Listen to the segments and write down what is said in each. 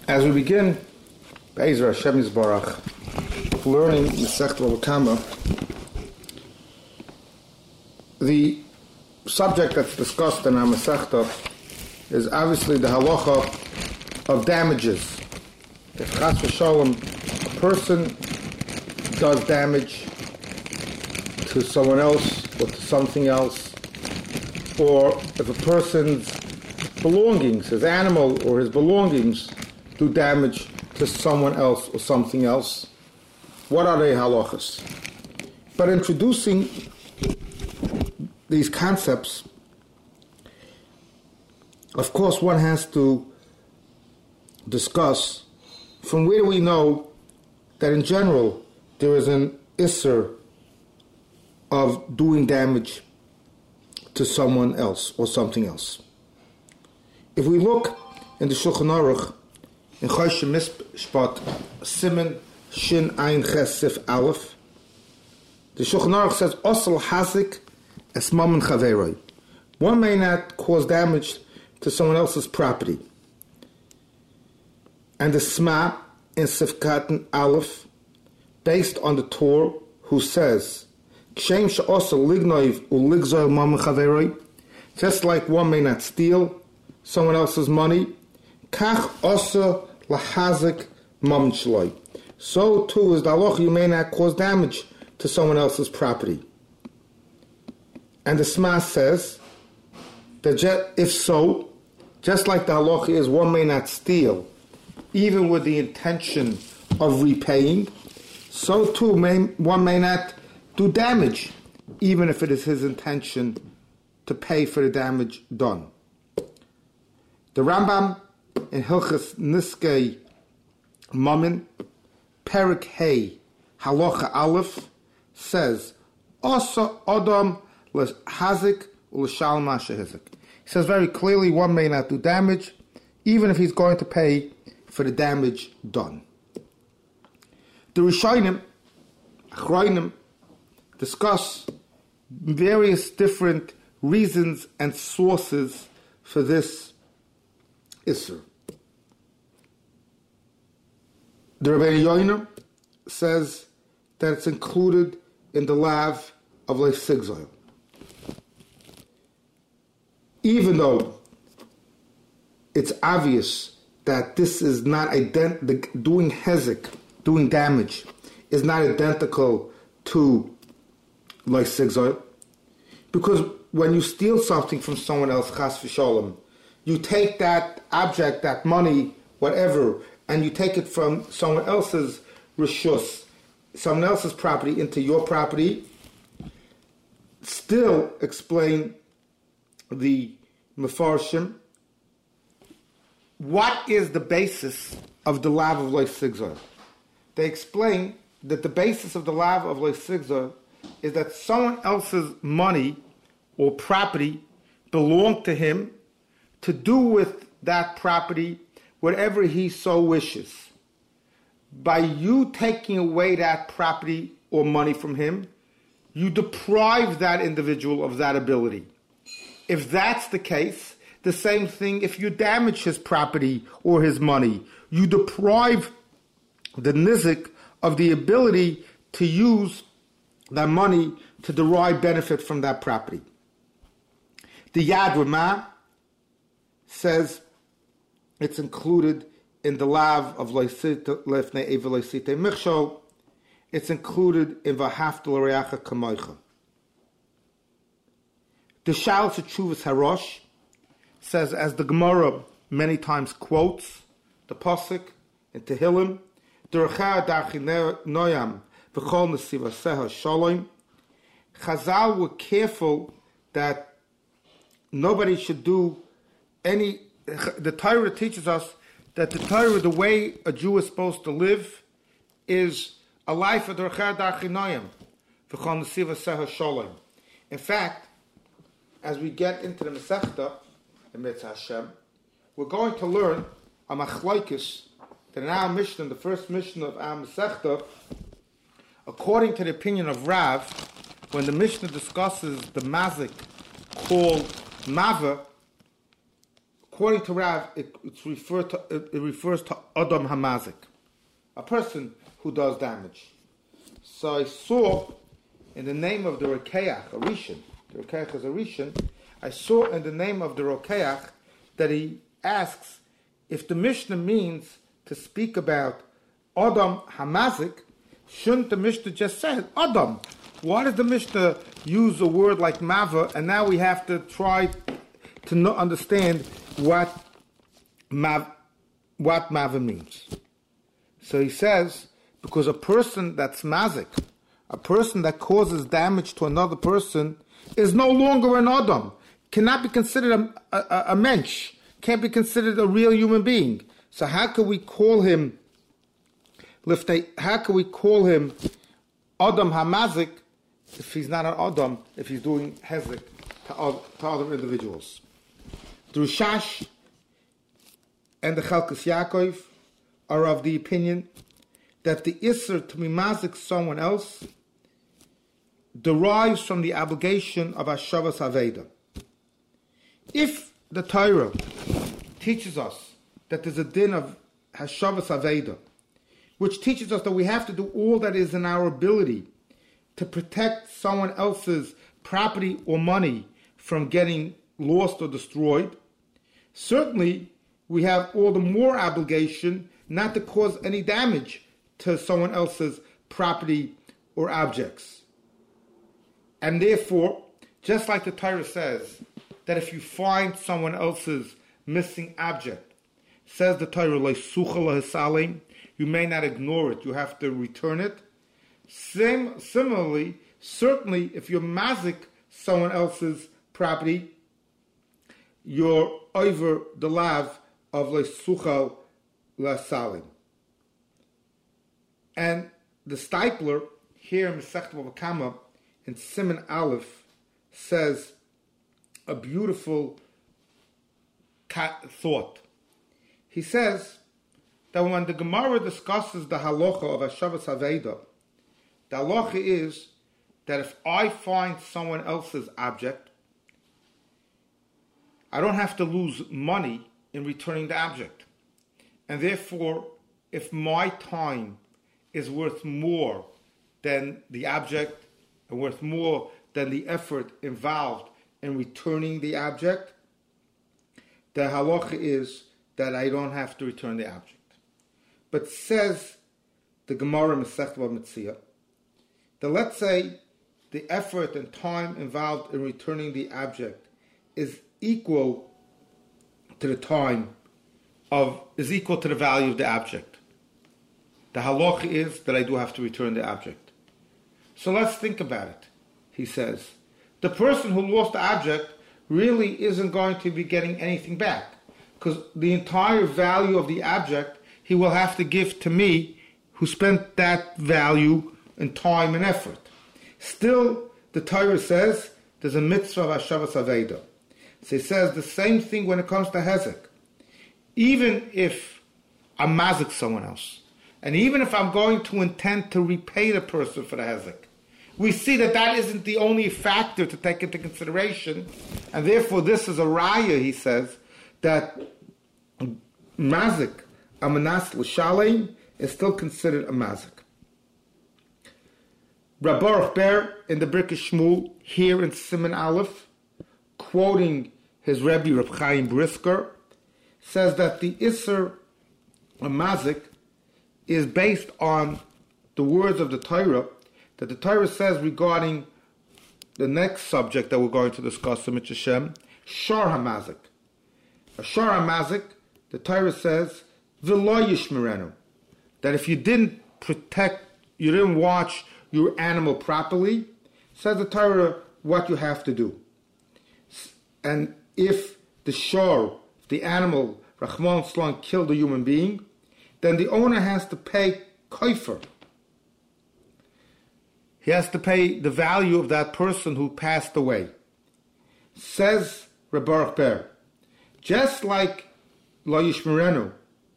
As we begin, Be'ezra Hashem Yisbarach, learning Masechta Bava Kama, the subject that's discussed in our Masechta is obviously the halacha of damages. If Chas v'Shalom, a person does damage to someone else or to something else, or if a person's belongings, his animal or his belongings, do damage to someone else or something else, what are the halachas? But introducing these concepts, of course one has to discuss from where do we know that in general there is an isser of doing damage to someone else or something else. If we look in the Shulchan Aruch, in Choshen Mishpat, Siman Shin Ein Ches Sif Aleph, the Shulchan Aruch says, Osel Hazik Es Mammon Chaveroi. One may not cause damage to someone else's property. And the Sma in Sifkaten Aleph, based on the Torah, who says, Kshem she'osel lignoiv u'ligzoil mammon chaveroi, just like one may not steal someone else's money, kach osa lahazik mammon shloi. So too is the halacha, you may not cause damage to someone else's property. And the Sma says that if so, just like the halacha is one may not steal, even with the intention of repaying, so too one may not do damage, even if it is his intention to pay for the damage done. The Rambam in Hilchas Niskei Mammon, Perik Hey, Halacha Aleph, says, Osa Adam Hazik U'L'Shalom Ashehizik. He says very clearly one may not do damage, even if he's going to pay for the damage done. The Rishonim, Achronim, discuss various different reasons and sources for this Isser. The Rebbeinu Yoina says that it's included in the lav of Leif Sigzoil. Even though it's obvious that this is not doing hezek, doing damage, is not identical to Leif Sigzoil, because when you steal something from someone else, Chas v'Shalom, you take that object, that money, whatever, and you take it from someone else's reshus, someone else's property into your property. Still explain the Mefarshim, what is the basis of the lav of Leif Sigzoil? They explain that the basis of the lav of Leif Sigzoil is that someone else's money or property belonged to him to do with that property whatever he so wishes. By you taking away that property or money from him, you deprive that individual of that ability. If that's the case, the same thing if you damage his property or his money, you deprive the nizik of the ability to use that money to derive benefit from that property. The Yad Ramah says it's included in the lav of Lefnei Eva Leisite Michshol. It's included in V'Hafta L'Reacha Kamoicha. The Shal Tzuvas Harosh says, as the Gemara many times quotes, the Pasuk in Tehillim, D'Recha Darchi Noyam V'Chol Nesivaseha Shalom. Chazal were careful that nobody should do any. The Torah teaches us that the Torah, the way a Jew is supposed to live, is a life of D'Recha Darchi Noyam V'Chol Nesivaseha Shalom. In fact, as we get into the Masechta, in Mitzvah Hashem, we're going to learn a machlokes that in our Mishnah, the first Mishnah of our Masechta, according to the opinion of Rav, when the Mishnah discusses the mazik called mava, according to Rav, it refers to Adam Hamazik, a person who does damage. So I saw in the name of the Rokeach, a Rishon, the Rokeach is a Rishon, I saw in the name of the Rokeach that he asks if the Mishnah means to speak about Adam Hamazik, shouldn't the Mishnah just say Adam? Why does the Mishnah use a word like Mava, and now we have to try to understand what Mava means? So he says, because a person that's Mazik, a person that causes damage to another person, is no longer an Adam, cannot be considered a mensch, can't be considered a real human being. So how could we call him Adam Hamazik if he's not an Adam, if he's doing hezek to other individuals? The Rishash and the Chalkas Yaakov are of the opinion that the Isser to be mazik someone else derives from the obligation of Hashavas Aveda. If the Torah teaches us that there's a din of Hashavas Aveda, which teaches us that we have to do all that is in our ability to protect someone else's property or money from getting lost or destroyed, certainly we have all the more obligation not to cause any damage to someone else's property or objects. And therefore, just like the Torah says, that if you find someone else's missing object, says the Torah, you may not ignore it, you have to return it. Similarly, certainly if you're mazik someone else's property, you're over the lav of lesuchal lasalim. And the Stipler here in Masechet Bava Kama in Siman Aleph says a beautiful thought. He says that when the Gemara discusses the halacha of Hashavas Aveda, the halacha is that if I find someone else's object, I don't have to lose money in returning the object. And therefore, if my time is worth more than the object and worth more than the effort involved in returning the object, the halacha is that I don't have to return the object. But says the Gemara Masechet Bava Metzia, that let's say the effort and time involved in returning the object is equal to the value of the object. The halacha is that I do have to return the object. So let's think about it. He says, the person who lost the object really isn't going to be getting anything back, because the entire value of the object he will have to give to me, who spent that value in time and effort. Still, the Torah says there's a mitzvah of Hashavas Aveda. So it says the same thing when it comes to hezek. Even if I'm mazik someone else, and even if I'm going to intend to repay the person for the hezek, we see that that isn't the only factor to take into consideration, and therefore this is a raya, he says, that mazik, amanas l'shalem, is still considered a mazik. Rab Baruch Ber in the Birkei Shmuel, here in Siman Aleph, quoting his Rebbe Reb Chaim Brisker, says that the Isser Mazik is based on the words of the Torah, that the Torah says regarding the next subject that we're going to discuss, Mit Hashem, Shar HaMazik. A Shar HaMazik, the Torah says, V'lo yishmerenu, that if you didn't protect, you didn't watch your animal properly, says the Torah what you have to do. And if the shor, the animal, Rahman Slan, killed a human being, then the owner has to pay kofer. He has to pay the value of that person who passed away. Says Reb Baruch Ber, just like Lo Yishmerenu,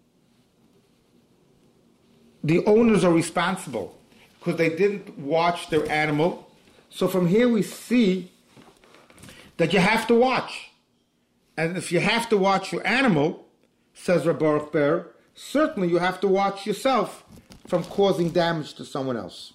the owners are responsible because they didn't watch their animal. So from here we see that you have to watch. And if you have to watch your animal, says Rabbi Baruch Ber, certainly you have to watch yourself from causing damage to someone else.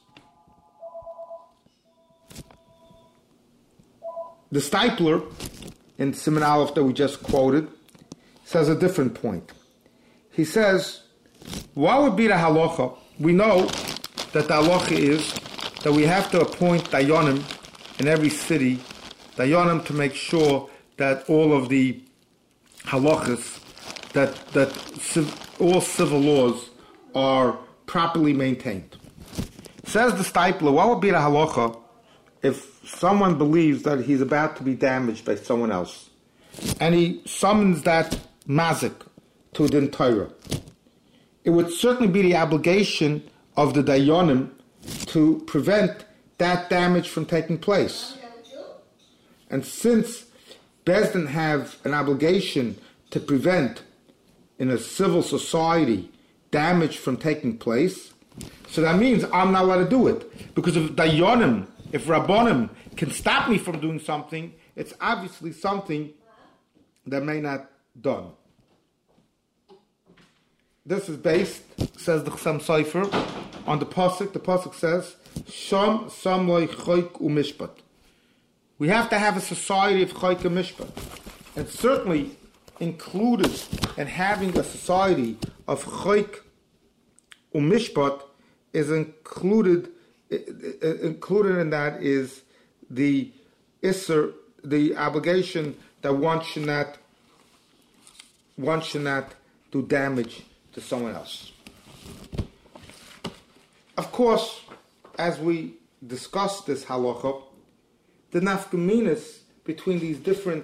The Steipler, in Siman Aleph that we just quoted, says a different point. He says, what would be the halacha? We know that the halacha is that we have to appoint dayanim in every city, dayanim to make sure that all of the halachas, that all civil laws are properly maintained. Says the Steipler, what would be the halacha if someone believes that he's about to be damaged by someone else, and he summons that mazik to the Torah? It would certainly be the obligation of the dayanim to prevent that damage from taking place. And since Beis Din have an obligation to prevent, in a civil society, damage from taking place, so that means I'm not allowed to do it. Because if dayanim, if rabbanim can stop me from doing something, it's obviously something that may not done. This is based, says the Chassam Sofer, on the pasuk. The pasuk says, "Sham samloi choik u'mishpat." We have to have a society of choik and mishpat, and certainly included in having a society of choik u'mishpat is included in that is the isser, the obligation that one should not do damage to someone else. Of course, as we discuss this halacha, the nafkaminas between these different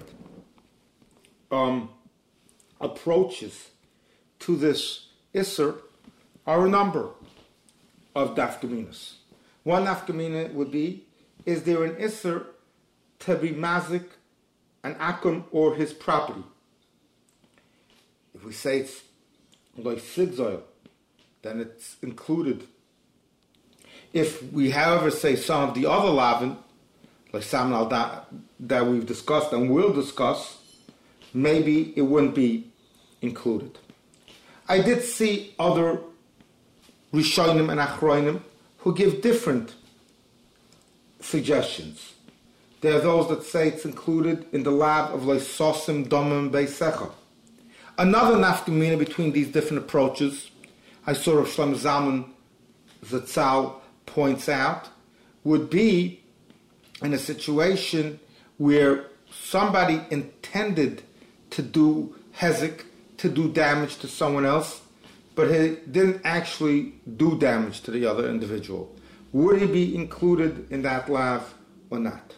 approaches to this isser are a number of nafkaminas. One nafkamina would be, is there an isser to be mazik an akum or his property? If we say it's like sigzoil, then it's included. If we, however, say some of the other lavin, like Saman al that we've discussed and will discuss, maybe it wouldn't be included. I did see other Rishonim and Achronim who give different suggestions. There are those that say it's included in the lav of Leisosim Domim Beisecha. Another nafkamina between these different approaches, I saw Rav Shlomo Zalman Zatzal points out, would be in a situation where somebody intended to do hezek, to do damage to someone else, but he didn't actually do damage to the other individual. Would he be included in that lav or not?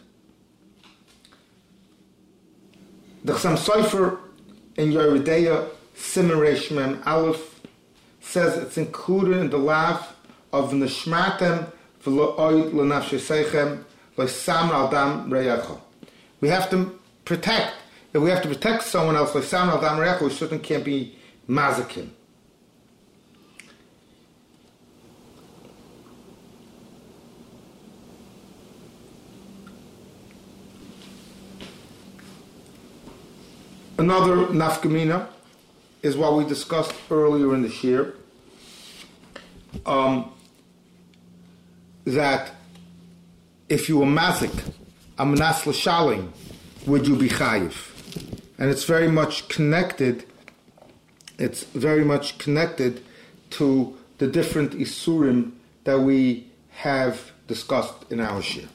The Chassam Sofer in Yeridea Siman Reish Mem Aleph says it's included in the lav of Nishmatem v'lo'oid l'nafshesechem l'sam al-dam re'echa. We have to protect. If we have to protect someone else, l'sam al-dam re'echa, we certainly can't be mazakim. Another nafkamina is what we discussed earlier in this year, that if you were mazik, amnas l'shalim, would you be chayiv? And it's very much connected. It's very much connected to the different isurim that we have discussed in our shir.